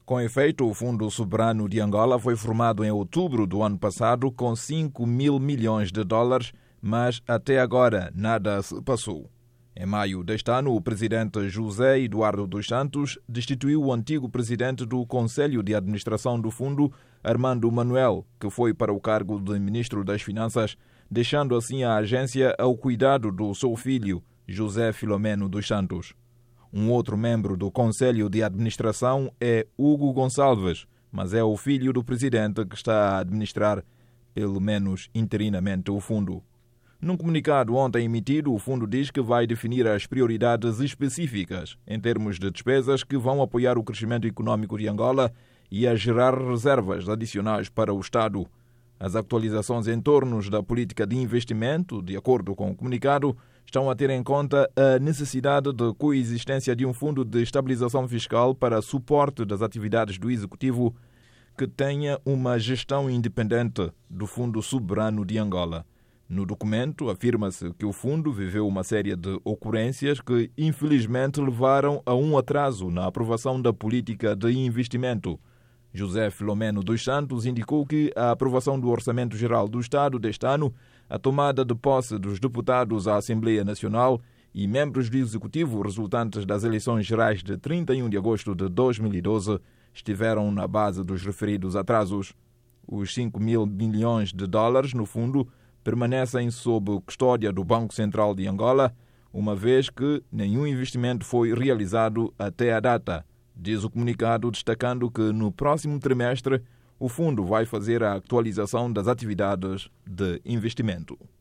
Com efeito, o Fundo Soberano de Angola foi formado em outubro do ano passado com 5 mil milhões de dólares, mas até agora nada se passou. Em maio deste ano, o presidente José Eduardo dos Santos destituiu o antigo presidente do Conselho de Administração do Fundo, Armando Manuel, que foi para o cargo de ministro das Finanças, deixando assim a agência ao cuidado do seu filho, José Filomeno dos Santos. Um outro membro do Conselho de Administração é Hugo Gonçalves, mas é o filho do presidente que está a administrar, pelo menos interinamente, o fundo. Num comunicado ontem emitido, o fundo diz que vai definir as prioridades específicas em termos de despesas que vão apoiar o crescimento econômico de Angola e a gerar reservas adicionais para o Estado. As atualizações em torno da política de investimento, de acordo com o comunicado, estão a ter em conta a necessidade de coexistência de um fundo de estabilização fiscal para suporte das atividades do Executivo que tenha uma gestão independente do Fundo Soberano de Angola. No documento, afirma-se que o fundo viveu uma série de ocorrências que, infelizmente, levaram a um atraso na aprovação da política de investimento. José Filomeno dos Santos indicou que a aprovação do Orçamento Geral do Estado deste ano, a tomada de posse dos deputados à Assembleia Nacional e membros do Executivo resultantes das eleições gerais de 31 de agosto de 2012 estiveram na base dos referidos atrasos. Os 5 mil milhões de dólares no fundo permanecem sob custódia do Banco Central de Angola, uma vez que nenhum investimento foi realizado até a data. Diz o comunicado, destacando que no próximo trimestre o fundo vai fazer a atualização das atividades de investimento.